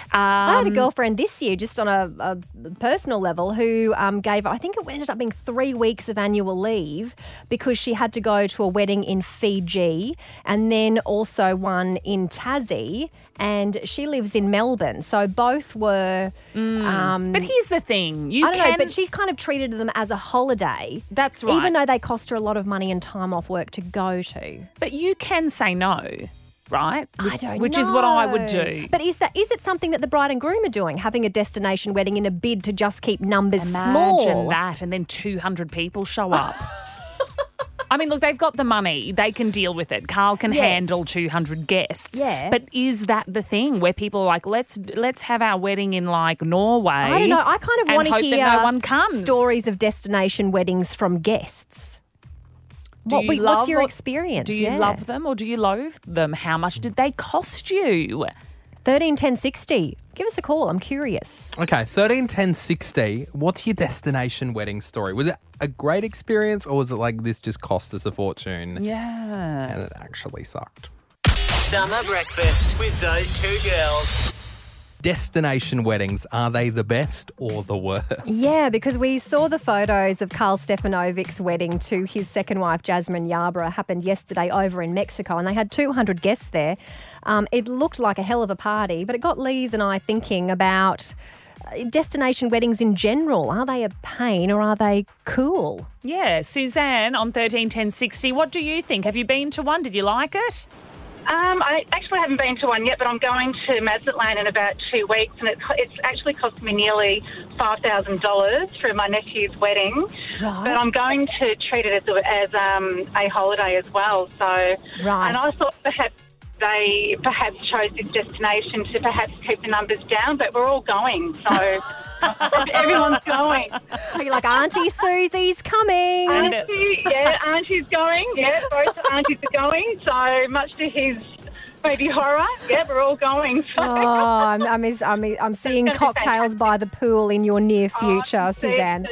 I had a Um, girlfriend this year, just on a, a personal level, who um, gave, I think it ended up being three weeks of annual leave because she had to go to a wedding in Fiji and then also one in Tassie, and she lives in Melbourne. So both were. Um, But here's the thing. You I don't can, know, but she kind of treated them as a holiday. That's right. Even though they cost her a lot of money and time off work to go to. But you can say no, right? I Which- don't Which know. is what I would do. But is that is it something that the bride and groom are doing, having a destination wedding in a bid to just keep numbers Imagine small? that, and then two hundred people show up. I mean, look, they've got the money. They can deal with it. Carl can Yes. handle two hundred guests. Yeah. But is that the thing where people are like, let's let's have our wedding in like Norway? I don't know. I kind of and want to hope hear that no one comes. stories of destination weddings from guests. Do What you we- what's love your or- experience? Do you Yeah. love them or do you loathe them? How much did they cost you? thirteen ten sixty. Give us a call. I'm curious. Okay, thirteen ten sixty. What's your destination wedding story? Was it a great experience or was it like this just cost us a fortune? Yeah. And it actually sucked. Summer breakfast with those two girls. Destination weddings, are they the best or the worst? Yeah, because we saw the photos of Karl Stefanovic's wedding to his second wife, Jasmine Yarborough, happened yesterday over in Mexico, and they had two hundred guests there. Um, it looked like a hell of a party, but it got Lise and I thinking about uh, destination weddings in general. Are they a pain or are they cool? Yeah, Suzanne on thirteen ten sixty. What do you think? Have you been to one? Did you like it? Um, I actually haven't been to one yet, but I'm going to Mazatlan in about two weeks, and it, it's actually cost me nearly five thousand dollars for my nephew's wedding. Right. But I'm going to treat it as, a, as um, a holiday as well. So, Right. And I thought perhaps they perhaps chose this destination to perhaps keep the numbers down, but we're all going, so everyone's going. Are you like, Auntie Susie's coming? Auntie, yeah, Auntie's going. Yeah, both aunties are going. So much to his maybe horror. Yeah, we're all going. So. Oh, I'm, I'm, I'm, I'm seeing It's gonna be cocktails by the pool in your near Oh, future, Suzanne.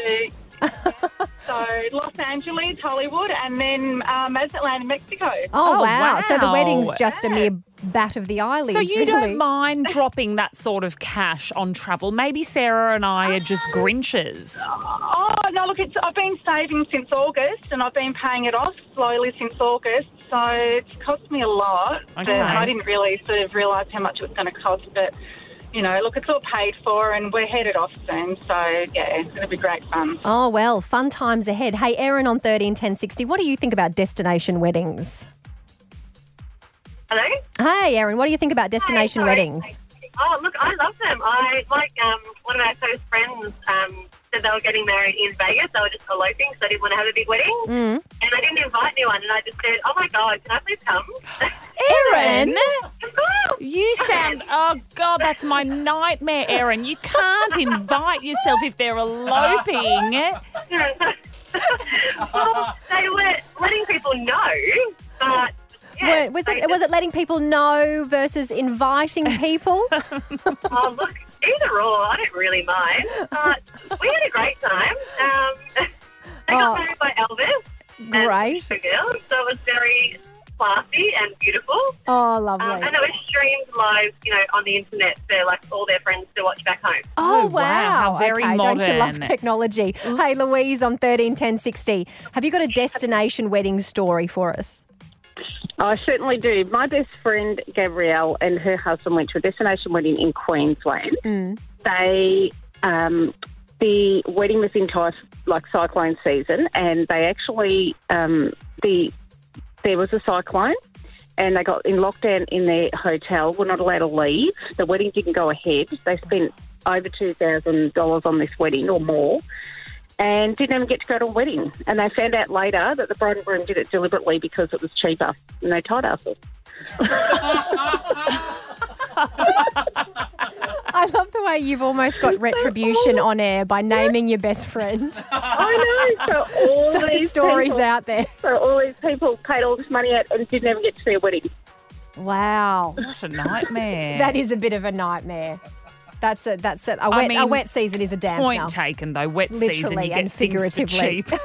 So Los Angeles, Hollywood, and then uh, Mazatlan in Mexico. Oh, wow. So the wow. wedding's just a mere bat of the eyelids, So you really. don't mind dropping that sort of cash on travel? Maybe Sarah and I are just Grinches. Oh, no, look, it's, I've been saving since August and I've been paying it off slowly since August. So it's cost me a lot. Okay. But I didn't really sort of realise how much it was going to cost. But, you know, look, it's all paid for and we're headed off soon. So, yeah, it's going to be great fun. Oh, well, fun times ahead. Hey, Erin on thirteen ten sixty, what do you think about destination weddings? Hello? Hey, Erin, what do you think about destination sorry. weddings? Oh, look, I love them. I like um, one of our close friends um, said they were getting married in Vegas. They were just eloping, so I didn't want to have a big wedding. Mm. And I didn't invite anyone, and I just said, oh, my God, can I please come? Erin, Of course. you sound, oh, God, that's my nightmare, Erin. You can't invite yourself if they're eloping. Well, they were letting people know, but... Yeah, Were- was it was it letting people know versus inviting people? Oh, look, either or, I don't really mind. But we had a great time. Um, they got Oh. married by Elvis. Great. And the girl, so it was very classy and beautiful. Oh, lovely. Um, and it was streamed live, you know, on the internet for like all their friends to watch back home. Oh, Oh, wow, how very okay, Don't you love modern. technology? Hey, Louise on thirteen ten sixty. Have you got a destination wedding story for us? I certainly do. My best friend, Gabrielle, and her husband went to a destination wedding in Queensland. Mm. They, um, the wedding was in typh- like cyclone season, and they actually, um, the there was a cyclone, and they got in lockdown in their hotel, were not allowed to leave. The wedding didn't go ahead. They spent over two thousand dollars on this wedding or more, and didn't even get to go to a wedding. And they found out later that the bride and groom did it deliberately because it was cheaper, and they tied us. I love the way you've almost got retribution on air by naming your best friend. I know. So all So the these stories people, out there. So all these people paid all this money out and didn't even get to see a wedding. Wow. What a nightmare. That is a bit of a nightmare. That's it. That's it. A I wet, a mean, wet season is a damper. Point taken, though. Wet season, Literally you get and things for figuratively. cheap.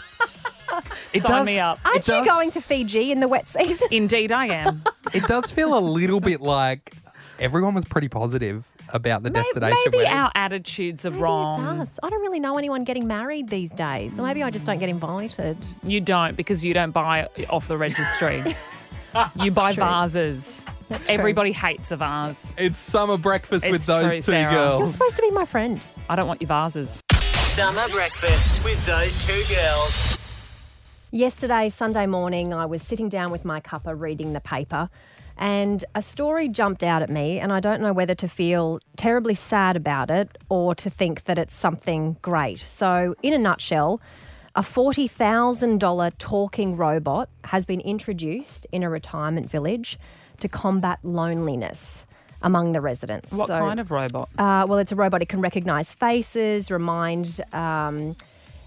It Sign does- me up. Aren't It you does- going to Fiji in the wet season? Indeed, I am. It does feel a little bit like everyone was pretty positive about the destination Maybe wedding. our attitudes are Maybe wrong. it's us. I don't really know anyone getting married these days. So maybe I just don't get invited. You don't because you don't buy off the registry. You buy true. vases. That's true. Everybody hates a vase. It's summer breakfast with It's those true, two Sarah. girls. You're supposed to be my friend. I don't want your vases. Summer breakfast with those two girls. Yesterday, Sunday morning, I was sitting down with my cuppa reading the paper and a story jumped out at me, and I don't know whether to feel terribly sad about it or to think that it's something great. So, in a nutshell, a forty thousand dollars talking robot has been introduced in a retirement village to combat loneliness among the residents. What So, kind of robot? Uh, well, it's a robot. It can recognise faces, remind um,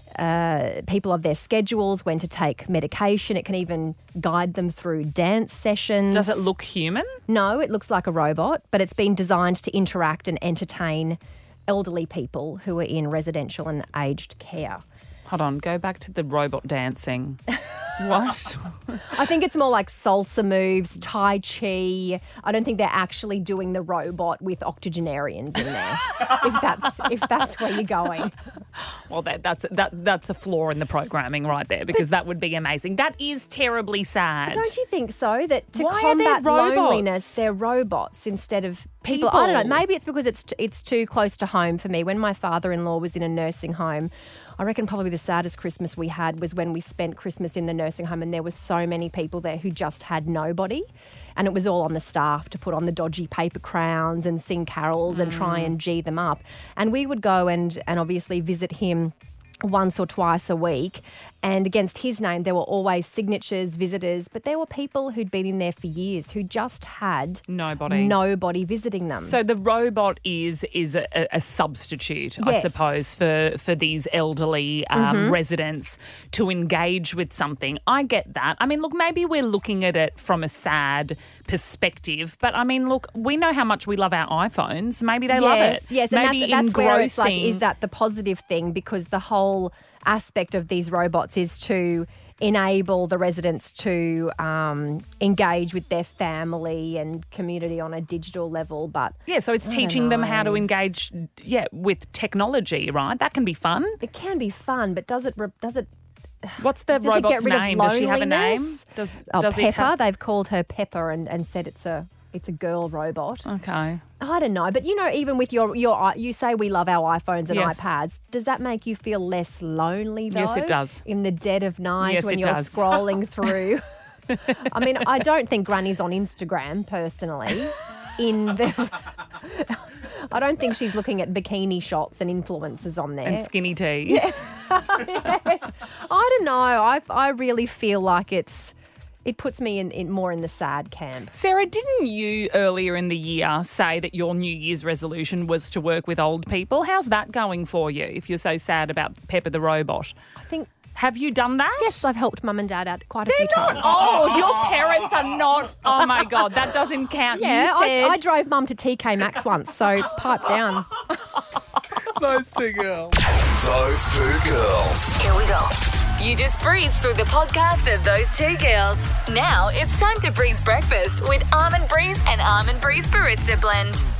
uh, people of their schedules, when to take medication. It can even guide them through dance sessions. Does it look human? No, it looks like a robot, but it's been designed to interact and entertain elderly people who are in residential and aged care. Hold on, go back to the robot dancing. What? I think it's more like salsa moves, Tai Chi. I don't think they're actually doing the robot with octogenarians in there. if that's if that's where you're going. Well, that, that's that that's a flaw in the programming right there because that would be amazing. That is terribly sad. Don't you think so? That to Why are there combat robots? loneliness, they're robots instead of people. I don't know. People. Maybe it's because it's it's too close to home for me. When my father-in-law was in a nursing home, I reckon probably the saddest Christmas we had was when we spent Christmas in the nursing home and there were so many people there who just had nobody. And it was all on the staff to put on the dodgy paper crowns and sing carols and try and gee them up. And we would go and, and obviously visit him once or twice a week. And against his name, there were always signatures, visitors, but there were people who'd been in there for years who just had Nobody. nobody visiting them. So the robot is is a, a substitute, I Yes. suppose, for, for these elderly um, Mhm. residents to engage with something. I get that. I mean, look, maybe we're looking at it from a sad perspective, but I mean, look, we know how much we love our iPhones. Maybe they yes, love it. Yes, maybe and that's, that's where it's like, engrossing- is that the positive thing? Because the whole aspect of these robots is to enable the residents to um, engage with their family and community on a digital level. But Yeah, so it's I teaching don't them how to know. engage, yeah, with technology, right? That can be fun. It can be fun, but does it? re- Does it? What's the Does it robot's get rid name? of Does she have a name? loneliness? Does Oh, does Pepper. it have? They've called her Pepper and, and said it's a it's a girl robot. Okay. I don't know, but you know, even with your your i- you say we love our iPhones and Yes. iPads. Does that make you feel less lonely though? Yes, it does. In the dead of night Yes, when it you're does. scrolling through. I mean, I don't think Granny's on Instagram personally. In the, I don't think she's looking at bikini shots and influencers on there. And skinny tea. Yeah. Yes. I don't know. I I really feel like it's it puts me in, in more in the sad camp. Sarah, didn't you earlier in the year say that your New Year's resolution was to work with old people? How's that going for you if you're so sad about Pepper the robot? I think... Have you done that? Yes, I've helped Mum and Dad out quite a They're few times. not old. Your parents are not... Oh, my God, that doesn't count. Yeah, you said... I, I drove Mum to T K Maxx once, so pipe down. Those two girls. Those two girls. Here we go. You just breezed through the podcast of Those Two Girls. Now it's time to breeze breakfast with Almond Breeze and Almond Breeze Barista Blend.